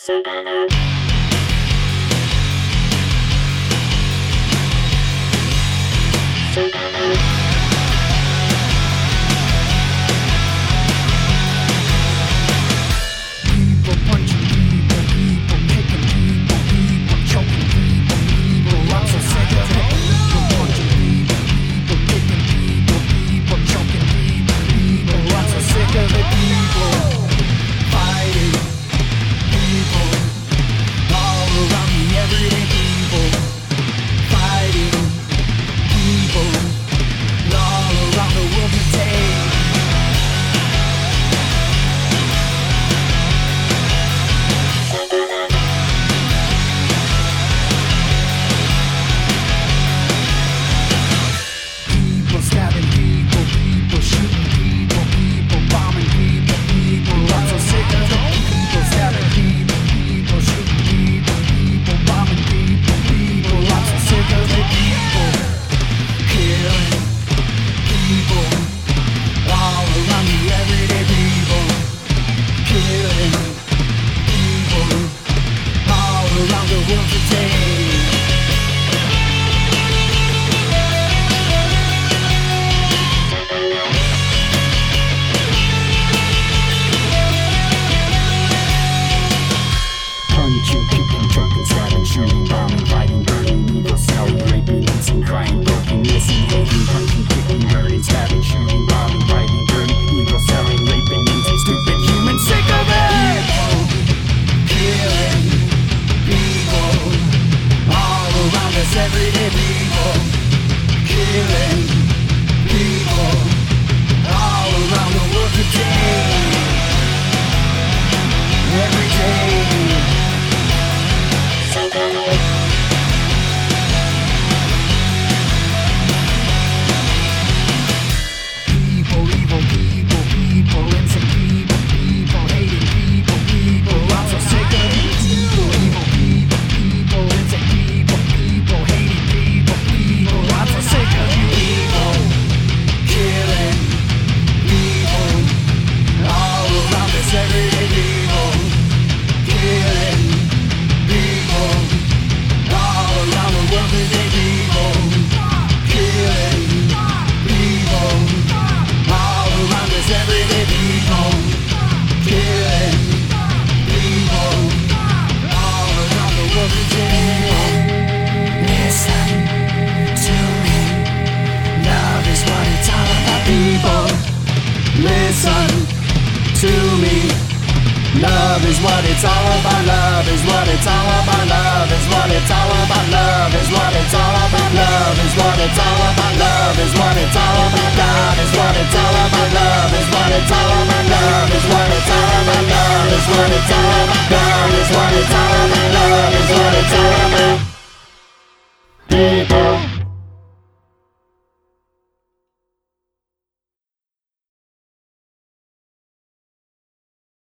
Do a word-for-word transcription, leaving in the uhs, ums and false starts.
Savannah. Savannah. People punching people, people kicking people, people choking people, people. I'm so sick of it. People punching people, people kicking people, people choking people, people. I'm so sick of it. People fighting people all around me, everyday people fighting people all around the world today. People stabbing people, people shooting people, people bombing people, people. I'm so sick of it. People stabbing people, people shooting people, people bombing people, people. I'm so sick of it. People killing people all around me, everyday people killing people all around the world today. Punching, kicking, choking, stabbing, shooting, bombing, fighting, burning, evil, selling, raping, losing, crying, broken, missing, hating, punching, kicking, hurting, stabbing, shooting, bombing, fighting, burning, evil, selling, raping, losing, stupid human, sick of it! Killing people all around us, everyday people killing people all around the world today. Every day. People, evil people, people, innocent people, people, hating people, people. I'm so sick of it. People, evil people, people, innocent people, people, hating people, people. I'm so sick of you people killing people all around us, everyday people killing people all around the world today. People killing people all around us, everyday people killing people all around the world today. Listen to me, love is what it's all about. People, listen to me, love is what it's all about. Love is what it's all about. Love is what it's all about. Love is what it's all about. Love is what it's all about. Love is what it's all about. Love is what it's all about. Love is what it's all about. Love is